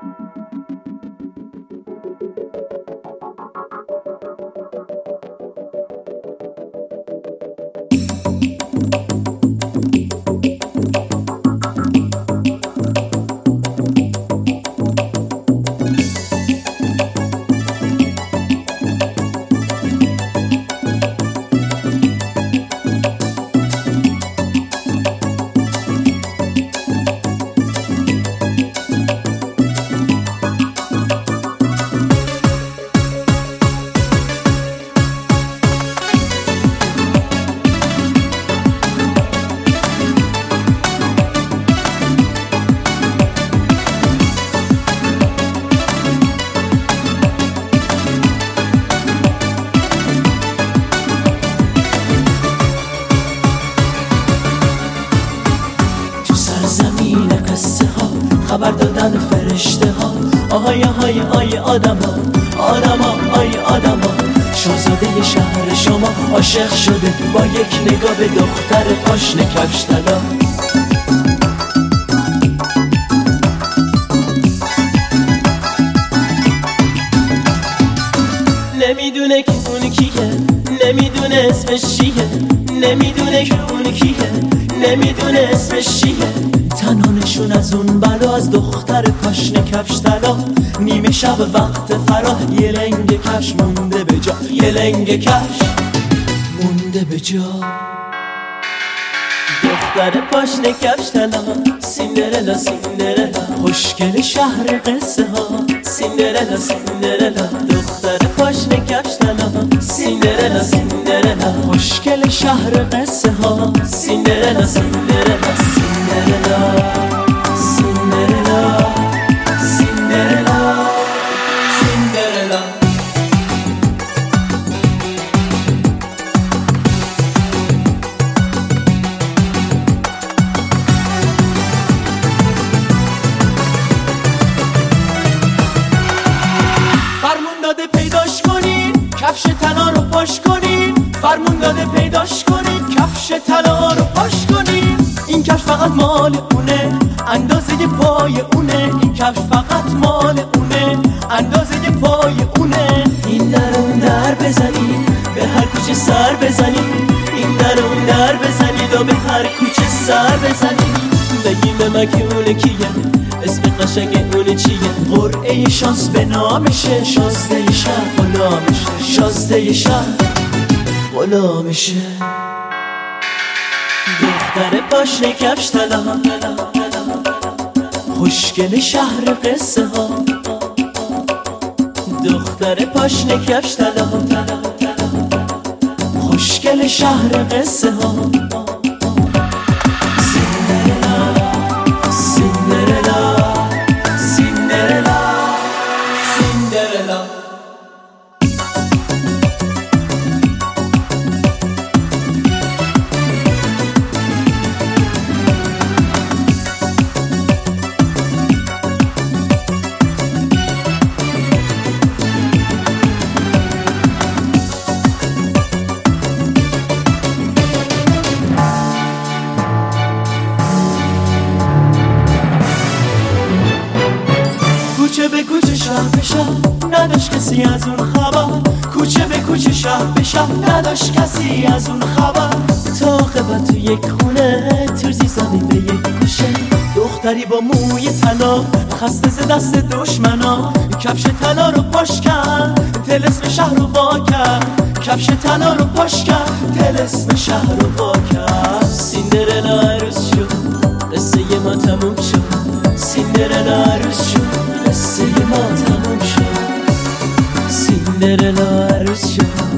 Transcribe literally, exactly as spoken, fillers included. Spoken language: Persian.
خبر دادن فرشته ها، آهای آهای آی آدم ها، آدم ها آی آدم ها. شاهزاده شهر شما عاشق شده با یک نگاه به دختر پاشنه کفش طلا. نمیدونه که اون کیه، نمیدونه اسمش چیه، نمیدونه که اون کیه، نمیدونه اسمش چیه. تنانشون از اون بلا، از دختر پاشنه کفش طلا. نیمه شب وقت فرا، یه لنگ کفش مونده به جا، یه لنگ کفش مونده به جا. دختر پاشنه کفش طلا، سیندرلا سیندرلا، خوشگل شهر قصه ها، سیندرلا سیندرلا. دختر پاشنه کفش طلا، سیندرلا سیندرلا، خوشگل شهر قصه ها، سیندرلا سیندرلا سیندرلا سیندرلا سیندرلا سیندرلا. فرمون داده پیداش کنین، کفش طلا رو پاش کنین. فرمون داده پیداش کنین، کفش طلا رو پاش کنین. این کفش فقط مال اونه، اندازه پای اونه. این کفش فقط مال اونه، اندازه پای اونه. این در اون در بزنید، به هر کوچه سر بزنید. این در اون در بزنید و به هر کوچه سر بزنید. بگیم به من که اونه کیه، اسم قشنگ اونه چیه. قرعه شانس به نامشه، شازده شهر غلامشه، شازده شهر غلامشه. دختر پاشنه کفش طلا، خوشگل شهر قصه ها. دختر پاشنه کفش طلا، خوشگل شهر قصه ها. سیندرلا سیندرلا سیندرلا سیندرلا. کوچه به کوچه شهر به شهر، نداشت کسی از اون خبر. کوچه به کوچه شهر به شهر، نداشت کسی از اون خبر. تا قبل تو یک خونه، ترزی زدیم به یک گوشه. دختری با موی طلا، خسته ز دست دشمنا. کفش طلا رو پاش کرد، طلسم شهر رو وا کرد. کفش طلا رو پاش کرد، طلسم شهر رو وا کرد. سیندرلا عروس شد، قصه ما تموم شد. سیندرلا عروس شد، قصه ما تموم شد. سیندرلا عروس شد.